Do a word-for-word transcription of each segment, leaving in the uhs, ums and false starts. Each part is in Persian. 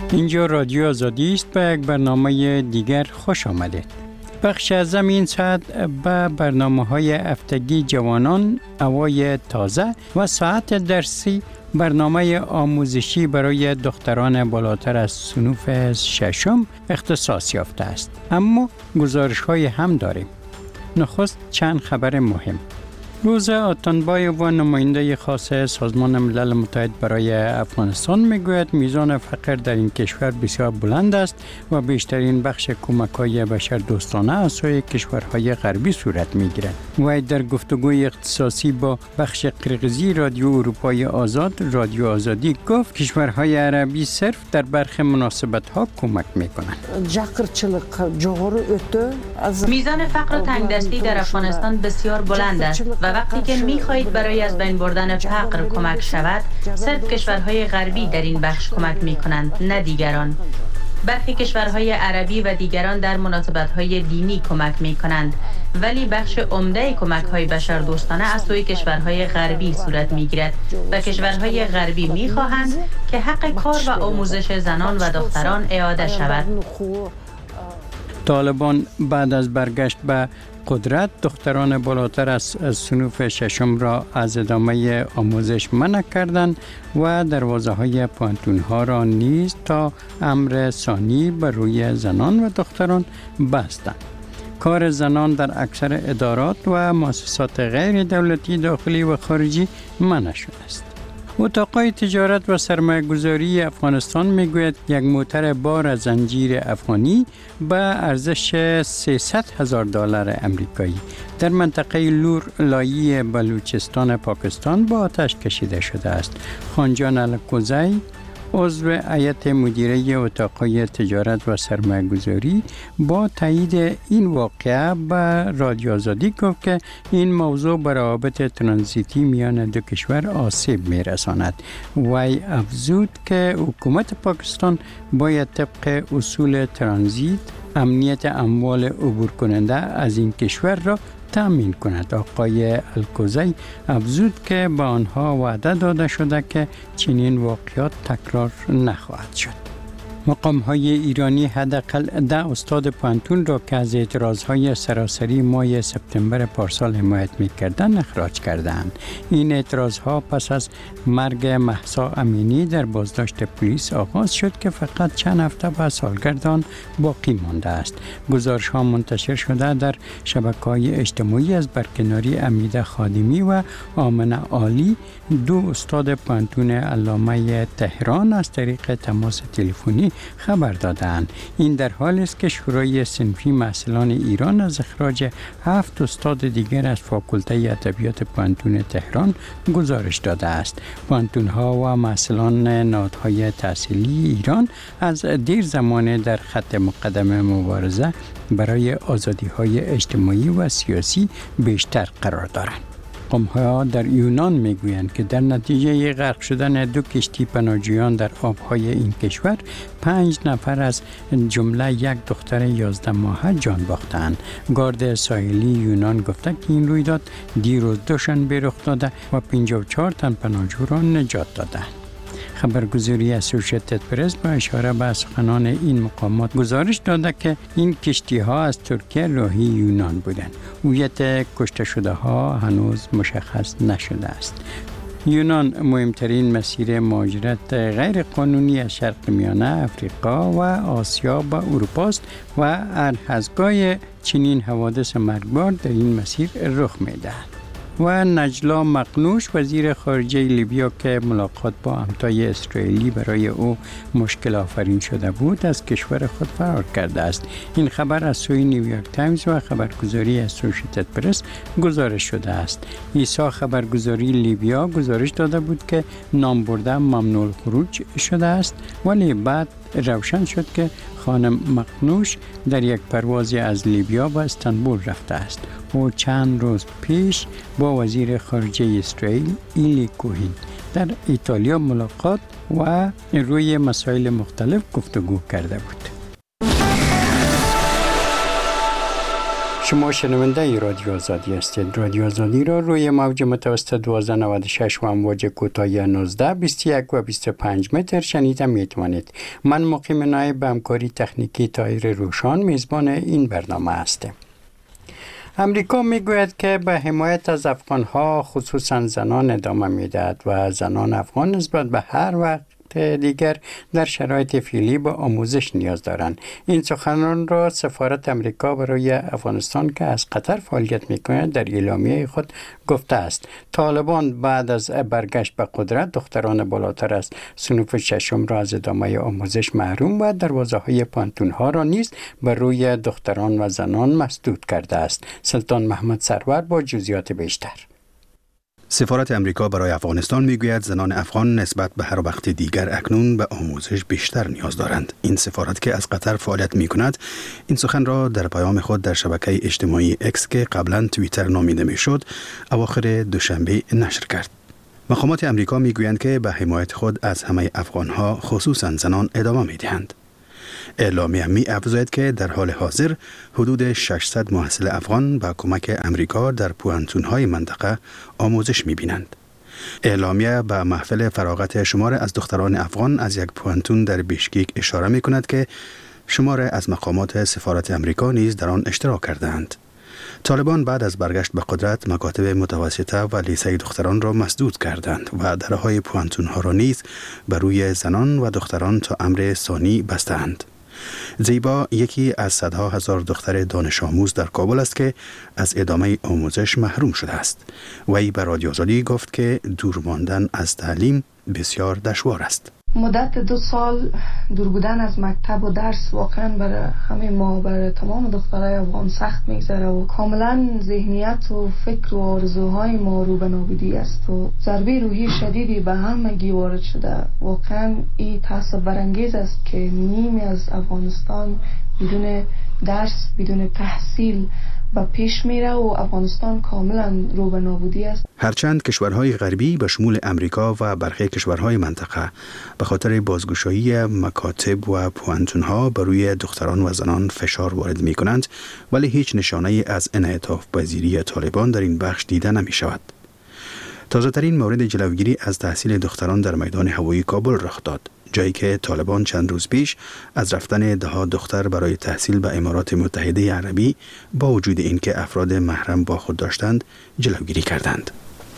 اینجا رادیو آزادی است. به یک برنامه دیگر خوش آمدید. بخش اعظم این ساعت به برنامه‌های هفتگی جوانان، هوای تازه و ساعت درسی برنامه آموزشی برای دختران بالاتر از صنف ششم اختصاص یافته است. اما گزارش‌های هم داریم. نخست چند خبر مهم. روزا آتانبایوف و نماینده خاص سازمان ملل متحد برای افغانستان میگوید میزان فقر در این کشور بسیار بلند است و بیشترین بخش کمک‌های بشردوستانه از سوی کشورهای غربی صورت میگیرد. و در گفتگوی اختصاصی با بخش قرقیزی رادیو اروپای آزاد، رادیو آزادی گفت کشورهای عربی صرف در برخی مناسبت‌ها کمک میکنند. میزان فقر و تنگدستی در افغانستان بسیار بلند است و وقتی که می‌خواهید برای از بین بردن فقر کمک شود، صرف کشورهای غربی در این بخش کمک می‌کنند، نه دیگران. برخی کشورهای عربی و دیگران در مناسبت‌های دینی کمک می‌کنند، ولی بخش عمده کمک‌های بشردوستانه از سوی کشورهای غربی صورت می‌گیرد و کشورهای غربی می‌خواهند که حق کار و آموزش زنان و دختران اعاده شود. طالبان بعد از برگشت به قدرت دختران بالاتر از صنف ششم را از ادامه آموزش منع کردند و دروازه‌های پانتون‌ها را نیز تا امر ثانی بر روی زنان و دختران بستند. کار زنان در اکثر ادارات و مؤسسات غیر دولتی داخلی و خارجی منع شده است. اتاقای تجارت و سرمایه‌گذاری افغانستان میگوید یک موتر بار از زنجیر افغانی به ارزش سیصد هزار دلار امریکایی در منطقه لور لایی بلوچستان پاکستان با آتش کشیده شده است. خانجان الکوزی، عضو هیئت مدیره اتاقای تجارت و سرمایه‌گذاری، با تایید این واقعه به رادیو آزادی گفت که این موضوع به روابط ترانزیتی میان دو کشور آسیب میرساند. وی افزود که حکومت پاکستان باید طبق اصول ترانزیت امنیت اموال عبور کننده از این کشور را تامین کند. آقای الکوزی افزود که به آنها وعده داده شده که چنین واقعات تکرار نخواهد شد. مقام‌های ایرانی حداقل ده استاد پانتون را که از اعتراض‌های سراسری ماه سپتامبر پارسال حمایت می‌کردند اخراج کردند. این اعتراض‌ها پس از مرگ مهسا امینی در بازداشت پلیس آغاز شد که فقط چند هفته بعد سالگرد آن باقی مانده است. گزارش‌ها منتشر شده در شبکه‌های اجتماعی از برکناری امیده خادمی و آمنه عالی، دو استاد پانتون علامه تهران، از طریق تماس تلفنی خبر دادند. این در حالی است که شورای صنفی محصلان ایران از اخراج هفت استاد دیگر از فاکولته ادبیات پانتون تهران گزارش داده است. پانتون‌ها و محصلان نهادهای تحصیلی ایران از دیر زمان در خط مقدم مبارزه برای آزادی‌های اجتماعی و سیاسی بیشتر قرار دارند. مقام‌ها در یونان میگویند که در نتیجه غرق شدن دو کشتی پناهجویان در آبهای این کشور پنج نفر از جمله یک دختر یازده ماهه جان باختند. گارد ساحلی یونان گفته که این رویداد دیروز دوشنبه رخ داده و پنجاه و چهار تن پناهجو را نجات دادند. خبرگزاری اسوسییتد پرس با اشاره به سخنان این مقامات گزارش داده که این کشتی ها از ترکیه راهی یونان بودند. هویت کشته شده ها هنوز مشخص نشده است. یونان مهمترین مسیر مهاجرت غیر قانونی از شرق میانه، افریقا و آسیا به اروپا است و هر هزگاه چنین حوادث مرگبار در این مسیر رخ می‌دهد. و نجلا مقنوش، وزیر خارجه لیبیا که ملاقات با همتای اسرائیلی برای او مشکل آفرین شده بود، از کشور خود فرار کرده است. این خبر از سوی نیویورک تایمز و خبرگزاری اسوسییتد پرس گزارش شده است. ایسا خبرگزاری لیبیا گزارش داده بود که نام برده ممنوع الخروج شده است، ولی بعد روشن شد که خانم مقنوش در یک پروازی از لیبیا به استانبول رفته است. او چند روز پیش با وزیر خارجه اسرائیل ایلی کوهین در ایتالیا ملاقات و روی مسائل مختلف گفتگو کرده بود. شما شنونده رادیو آزادی هستید. رادیو آزادی را روی موج متوسط دوازده نود و شش و امواج کوتاه نوزده بیست و یک و بیست و پنج متر شنیده میتوانید. من مقیم نایب به همکاری تکنیکی طاهر روشان میزبان این برنامه هستم. امریکا میگوید که به حمایت از افغانها خصوصا زنان ادامه میدهد و زنان افغان نسبت به هر وقت دیگر در شرایط فعلی به آموزش نیاز دارند. این سخنان را سفارت امریکا برای افغانستان که از قطر فعالیت می‌کند در اعلامیه خود گفته است. طالبان بعد از برگشت به قدرت دختران بالاتر از صنف ششم را از ادامه آموزش محروم و دروازه‌های پانتون‌ها را نیز بر روی دختران و زنان مسدود کرده است. سلطان محمد سرور با جزئیات بیشتر. سفارت امریکا برای افغانستان میگوید زنان افغان نسبت به هر وقت دیگر اکنون به آموزش بیشتر نیاز دارند. این سفارت که از قطر فعالیت میکند این سخن را در پیام خود در شبکه اجتماعی اکس که قبلا توییتر نامیده میشد اواخر دوشنبه نشر کرد. مقامات امریکا میگویند که به حمایت خود از همه افغانها خصوصا زنان ادامه میدهند. اعلامیه می افزاید که در حال حاضر حدود ششصد محصل افغان با کمک امریکا در پوانتون‌های منطقه آموزش می‌بینند. اعلامیه به محفل فراغت شمار از دختران افغان از یک پوانتون در بیشکک اشاره می‌کند که شمار از مقامات سفارت امریکا نیز در آن اشتراک کردند. طالبان بعد از برگشت به قدرت مکاتب متوسطه و لیسه دختران را مسدود کردند و درهای پوانتون‌ها را نیز بر روی زنان و دختران تا امر ثانی بستند. زیبا یکی از صدها هزار دختر دانش آموز در کابل است که از ادامه آموزش محروم شده است. وی به رادیو آزادی گفت که دور ماندن از تعلیم بسیار دشوار است. مدت دو سال دور بودن از مکتب و درس واقعا برای همه ما، برای تمام دخترای افغان سخت میگذره و کاملا ذهنیت و فکر و آرزوهای ما رو به نابودی است و ضربه روحی شدیدی به همگی وارد شده. واقعا این تأسف برانگیز است که نیمی از افغانستان بدون درس، بدون تحصیل و پیش میره و افغانستان کاملا رو به نابودی است. هرچند کشورهای غربی به شمول امریکا و برخی کشورهای منطقه به خاطر بازگشایی مکاتب و پوانتون‌ها بر روی دختران و زنان فشار وارد می کنند، ولی هیچ نشانه‌ای از انعطاف پذیری طالبان در این بخش دیده نمی شود. تازه ترین مورد جلوگیری از تحصیل دختران در میدان هوایی کابل رخ داد، جایی که طالبان چند روز پیش از رفتن ده ها دختر برای تحصیل به امارات متحده عربی با وجود اینکه افراد محرم با خود داشتند جلوگیری کردند.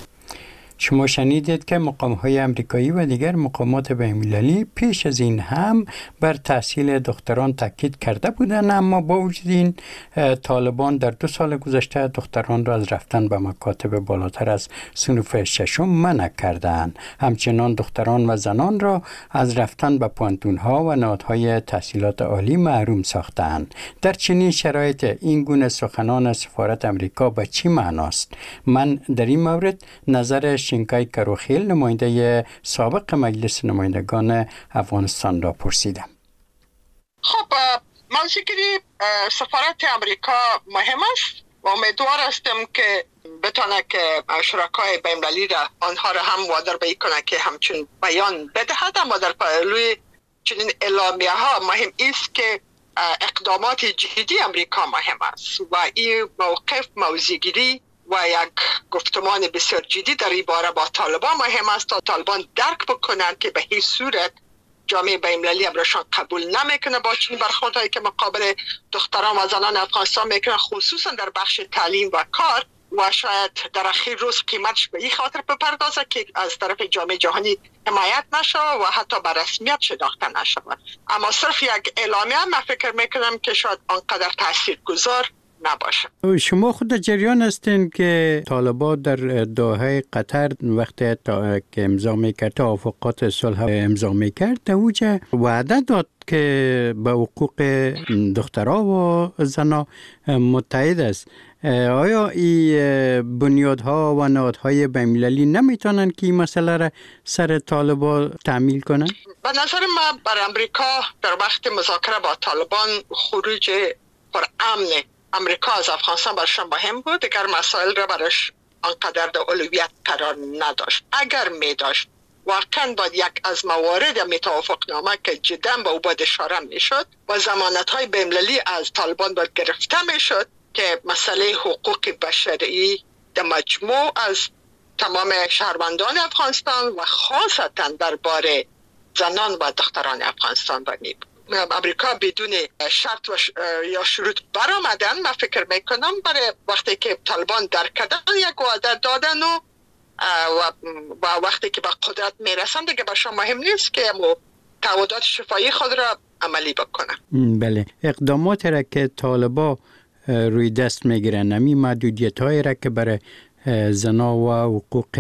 شما شنیدید که مقام‌های امریکایی و دیگر مقامات بین‌المللی پیش از این هم بر تحصیل دختران تاکید کرده بودند، اما با وجود این طالبان در دو سال گذشته دختران را از رفتن به مکاتب بالاتر از صنف ششم منع کردند. همچنان دختران و زنان را از رفتن به پوانتون‌ها و نهادهای تحصیلات عالی محروم ساختند. در چنین شرایط این گونه سخنان سفارت امریکا به چی معناست؟ من در این مورد نظر شینکای کروخیل نماینده سابق مجلس نمایندگان افغانستان را پرسیدم. خب موضوعگیری سفارت امریکا مهم است و امیدوار هستم که بتونه که شرکای بین‌المللی را آنها را هم وادار به کنه که همچون بیان بدهد. اما در پهلوی چنین اعلامیه ها مهم است که اقدامات جدی امریکا مهم است و این موقف موضوعگیری و یک گفتمان بسیار جدی در این باره با طالبان مهم است تا طالبان درک بکنند که به هیچ صورت جامعه بین‌المللی امرشان قبول نمیکنه با چنین برخوردهایی که مقابل دختران و زنان افغانستان میکنه، خصوصا در بخش تعلیم و کار. و شاید در اخیر روز قیمتش به این خاطر بپردازه که از طرف جامعه جهانی حمایت نشه و حتی به رسمیت شناخته نشه. اما صرف یک اعلامیه من فکر میکنم که شاید آنقدر تاثیرگذار نباشه. شما خود جریان هستین که طالبان در دوحه قطر وقتی تا که امضا میکرد توافقات صلح امضا میکرد در اوجه وعده داد که به حقوق دخترها و زنها متحد است. آیا این بنیادها و نهادهای بین‌المللی نمیتونن که این مسئله را سر طالبان تعمیل کنن؟ به نظر من بر امریکا در وقت مذاکره با طالبان خروج پر امن امریکا از افغانستان برشان مهم بود. دیگر مسائل را برش آنقدر در اولویت قرار نداشت. اگر می داشت واقعا باید یک از موارد می توافقنامه که جدا به او باید اشاره می شد و ضمانت های بین‌المللی از طالبان باید گرفته می شد که مسئله حقوق بشری در مجموع از تمام شهروندان افغانستان و خاصتا درباره زنان و دختران افغانستان بنی امریکا بدون شرط و ش... یا شروط برآمدن. من فکر میکنم برای وقتی که طالبان در کردن یک وعده دادن و و وقتی که به قدرت میرسن دیگه برشان مهم نیست که تعهدات شفاهی خود را عملی بکنن. بله، اقدامات را که طالبان روی دست میگیرن، نمی محدودیت های را که برای زنا و حقوق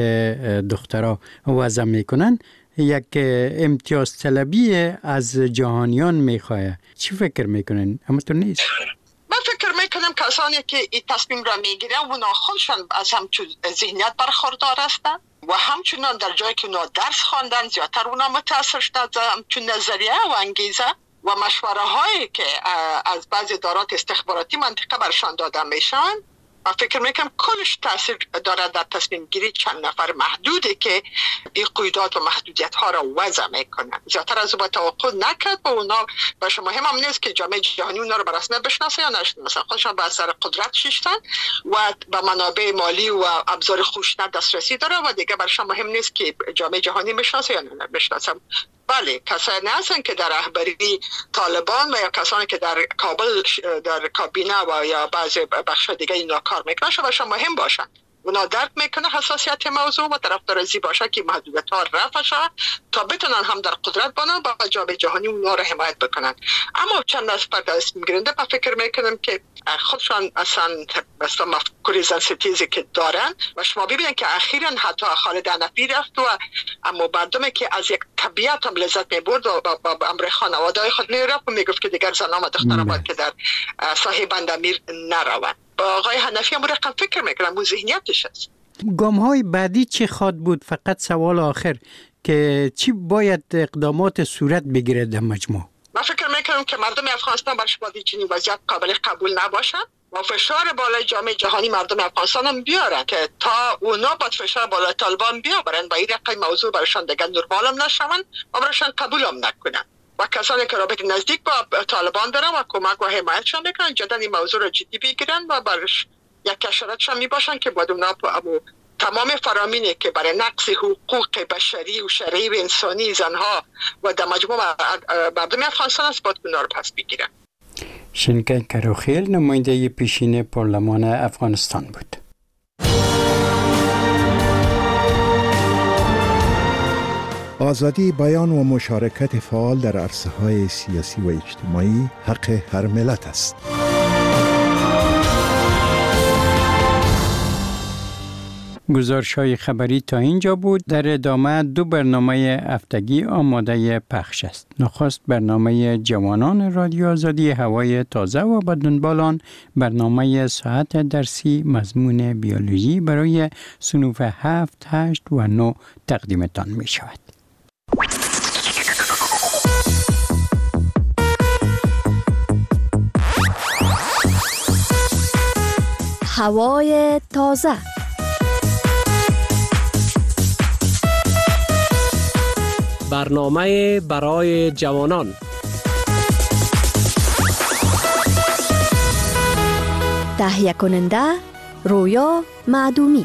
دخترها وضع میکنن، یک امتیاز طلبی از جهانیان میخواه. چی فکر میکنن؟ همونطور نیست؟ من فکر میکنم کسانی که این تصمیم را میگیرن اونا خودشان از همچون ذهنیت برخوردار هستند و همچنان در جایی که اونا درس خواندن زیادتر اونا متاثر شدن از همچون نظریه و انگیزه و مشوره هایی که از بعضی ادارات استخباراتی منطقه برشان داده میشن. من فکر میکنم کلش تاثیر داره در تصمیم گیری چند نفر محدوده که این قیودات و محدودیت ها را وضع میکنن. زیادتر از او با توقع نکرد و اونا باشه. مهم هم نیست که جامعه جهانی اونا را به رسمیت بشناسه یا نشناسه، مثلا خودشان به اثر قدرت شیشتن و به منابع مالی و ابزار خوشنه دسترسی داره و دیگه برشان مهم نیست که جامعه جهانی بشناسه یا نشناسه. بله، کسانی هستن که در رهبری طالبان و یا کسانی که در کابل در کابینه و یا بعضی بخش دیگه اینا کار میکنن شما مهم باشن. اونا درک میکنه حساسیت موضوع و طرفدار ازی باشه که محدودیت ها رفع شه تا بتونن هم در قدرت بانن با جامعه جهانی اونا را حمایت بکنن. اما چند از تصمیم گیرنده من فکر میکنم که خودشان اصلا مثلا مفکوری زن ستیزی که دارن و شما ببینن که اخیراً حتی خالد حنفی رفت و اما مردمی که از یک طبیعت هم لذت میبرد و با, با, با امر خانواده خود میرفت و میگفت که دیگر زنان و دختران باید که در ساحه بندامیر نروند. با آقای حنفی هم رقم فکر میکنم اون ذهنیتش هست. گام های بعدی چی خواد بود؟ فقط سوال آخر که چی باید اقدامات صورت بگیره در مجموع؟ من فکر میکنم که مردم افغانستان برش باید چنین وضعیت قابل قبول نباشن و فشار بالای جامعه جهانی مردم افغانستان هم بیارن که تا اونا با فشار بالای طالبان بیارن و این رقم موضوع برشان دیگه نرمال هم نشون و برشان قبول هم نکنن و کسانی که رابطه نزدیک با طالبان دارن و کمک و حمایتشان میکنن جدا این موضوع رو جدی بگیرن و برش یک کشورتشان میباشن که باید اونا تمام فرامینی که برای نقض حقوق بشری و شرعی و انسانی زنها و در مجموع مردم افغانستان است باید اونا رو پس بگیرن. شنکن کروخیل نماینده پیشین پارلمان افغانستان بود. آزادی بیان و مشارکت فعال در عرصه‌های سیاسی و اجتماعی حق هر ملت است. گزارش‌های خبری تا اینجا بود. در ادامه دو برنامه هفتگی آماده پخش است. نخست برنامه جوانان رادیو آزادی هوای تازه و به دنبال آن برنامه ساعت درسی مضمون بیولوژی برای صنوف هفت، هشت و نه تقدیمتان می شود. هوای تازه. برنامه برای جوانان. تهیه کننده رویا معدومی.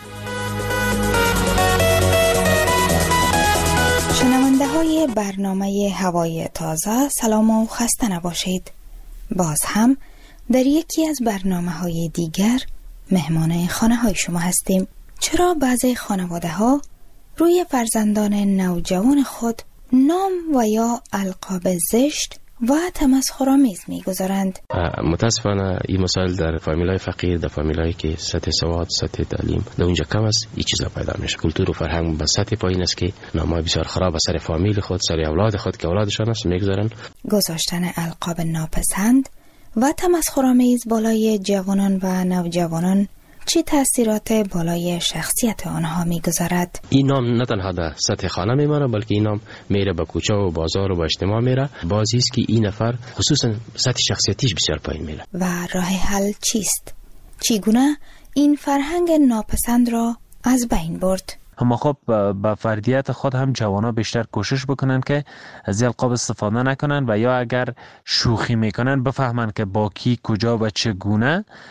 شنونده های برنامه هوای تازه سلام و خسته نباشید. باز هم در یکی از برنامه های دیگر مهمان خانه های شما هستیم. چرا بعضی خانواده ها روی فرزندان نوجوان خود نام و یا القاب زشت و تمسخرآمیز می‌گذارند؟ متاسفانه این مسائل در فامیلای فقیر، در فامیلایی که سطح سواد، سطح تعلیم در اونجا کم است، این چیزا پیدا میشه. کلتور و فرهنگ به سطح پایین است که نامای بسیار خراب سر فامیل خود، سر اولاد خود که اولادشان است می‌گذارن. گذاشتن القاب ناپسند و تمسخرآمیز بالای جوانان و نوجوانان چه تأثیرات بالای شخصیت آنها می‌گذارد؟ این نام نه تنها در سطح خانه میمانه بلکه این نام میره به کوچه و بازار و به اجتماع میره. بازی است که این نفر خصوصا سطح شخصیتیش بسیار پایین میره. و راه حل چیست؟ چگونه این فرهنگ ناپسند را از بین برد؟ اما خب با فردیت خود هم جوانا بیشتر کوشش بکنن که از القاب استفاده نکنن و یا اگر شوخی میکنن بفهمن که با کی، کجا و چگونه